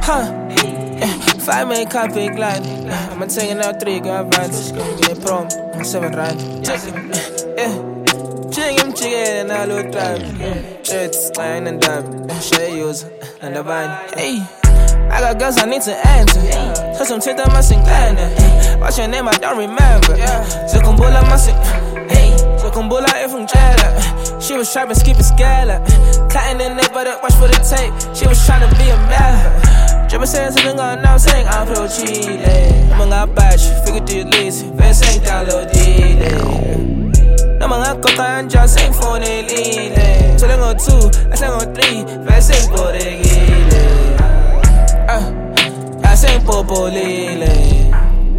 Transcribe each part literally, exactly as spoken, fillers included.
Huh. Five make up big line. I'm taking out three gavans. Get a prom, seven rand. Yeah. Ching him chicken and I look drive. Jets, line and dime. Share use and the vine. Hey. I got girls I need to answer. So some take that must sing What's your name? I don't remember. So come bull my sing. Hey, so come bull out from jail. She was trying to skip a scala. Cutting in there, but it watch for the tape. She was trying to be a man. Jump saying something on now, saying I'm pro Chile. I'm gonna batch, figure to the least. Verse ain't download I'm gonna cook and just sing for the lead. So then go two, I sang on three. Verse ain't for the gile. I sing Popolile.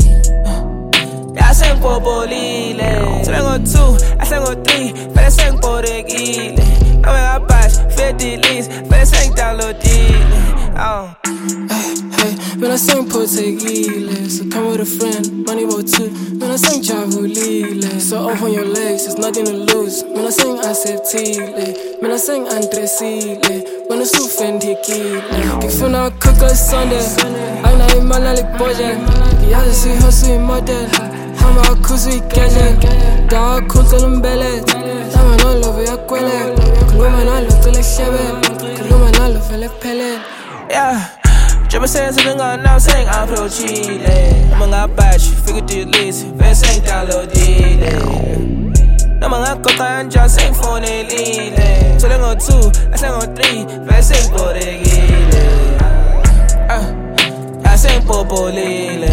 I sing Popolile. So then go two, I sang on three. Verse ain't for the gile. I'm gonna batch, fifty leads. Verse ain't download Oh. Hey, hey, when I sing Potegile, so come with a friend, money about two. When I sing Chavulile, so open your legs, there's nothing to lose. When I sing Acceptile, when I sing Andresile, when I sufend Hikile. If you not cook on Sunday, I know you man like budget. Yeah, I see hustle in model. I'm a kuzi gadget. Da kuntel umbele. I'm an all over your quelle. Kuluma na lo fele shebe. Kuluma na lo fele pele. Yeah, Jabba saying something on now, saying I'm pro Chile. I'm gonna batch, figure to the least. Verse ain't download I'm gonna cook and just sing for the lead. So then go two, I sang on three. Verse ain't for the gile. Uh, I sing Popolile.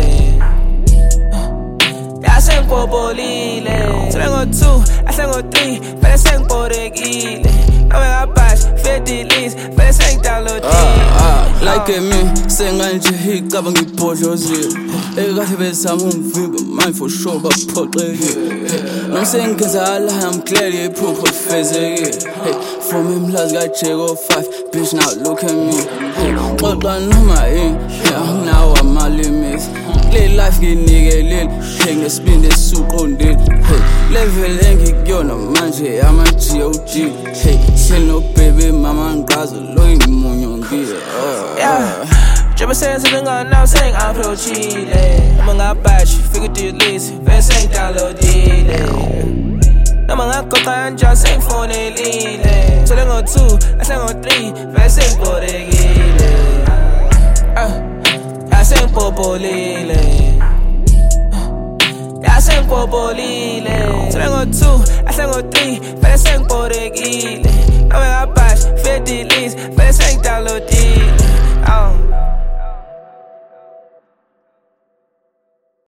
I sing Popolile. So then go two, I sang on three. Verse ain't for the gile. I'm gonna batch, fifty leads. Verse ain't download Like a me, saying I'm just here, I'm going to put your zip. I got to be some but mine for sure, but put it. No saying cause I am clearly proof of physics. Hey, from him last guy check off five, bitch now look at me. But I know my aim, yeah, now I'm my limits. Play life get nigga lil, hang the spin the suit on it. Hey, level and kick your no man, I'm a G O G. Hey, say no baby, mama and guys are looking on Yeah, Jabba saying something on now, saying I'm pro Chile. I'm gonna batch, figure to the least. Verse ain't download I'm gonna cook and just sing for the lead. So then go two, I sang on three. Verse ain't for the gile. Uh, I sing Popolile. I sing Popolile. So then go two, I sang on three. Verse ain't for the gile. I'm gonna